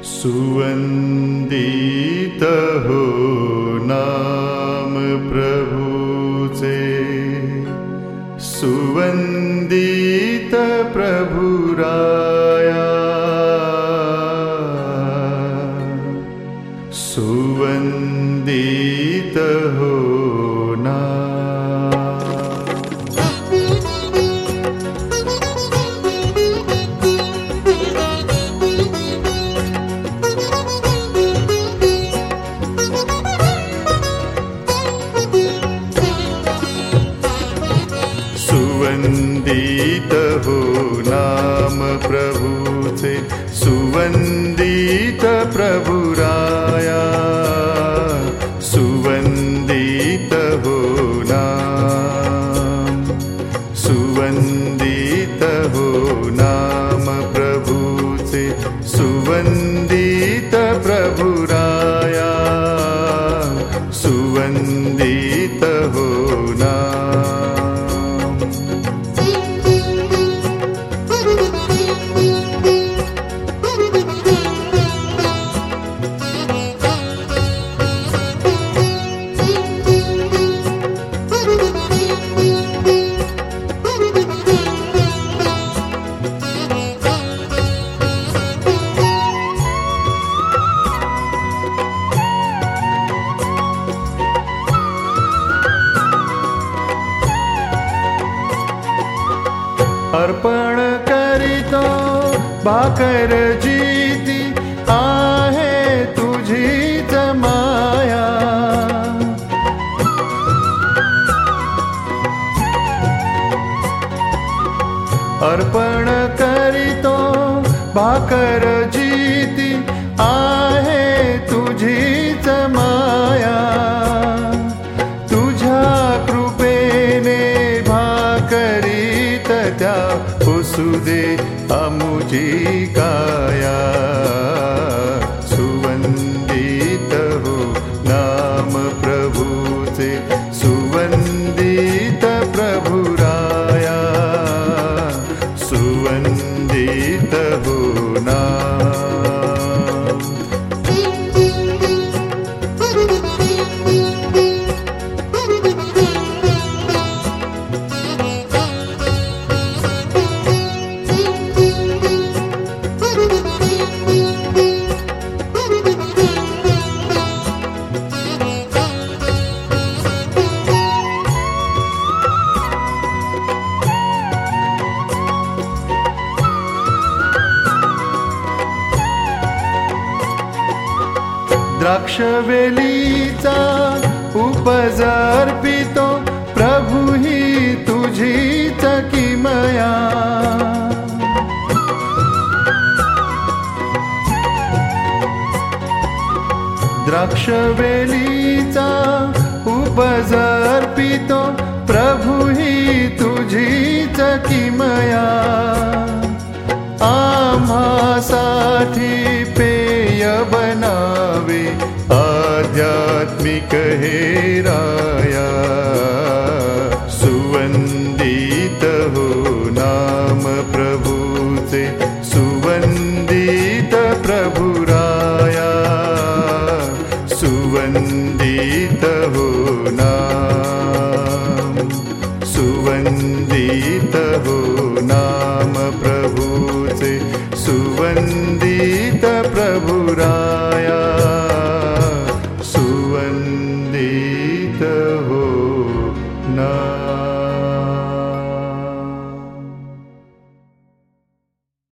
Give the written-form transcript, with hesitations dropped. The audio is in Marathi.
सुवंदित हो नाम प्रभुचे, सुवंदित प्रभुराया, सुवंदित हो नाम। सुवंदित हो नाम प्रभुचे, सुवंदित प्रभुराया, सुवंदित हो नाम, सुवंदित हो नाम प्रभुचे, सुवंदित प्रभुराया, सुवंदित हो नाम। अर्पण करीतो भाकर जीती, आहे तुझीच माया। अर्पण करीतो भाकर जीती, आहे तुझीच माया। तुझ्या कृपेने भाकरीत त्या पुसुदे आमुची काया। सुवंदित हो नाम प्रभुचे, सुवंदित प्रभुराया, सुवंदित हो नाम। द्राक्षवेलीचा उपज अर्पितो, प्रभु ही तुझीच किमया। द्राक्षवेलीचा उपज अर्पितो, प्रभु ही तुझीच किमया। आम्हासाठी पेय बनावे आध्यात्मिक हे राया। सुवंदित हो नाम प्रभुचे, सुवंदित प्रभुराया, सुवंदित हो नाम, सुवंदित हो नाम।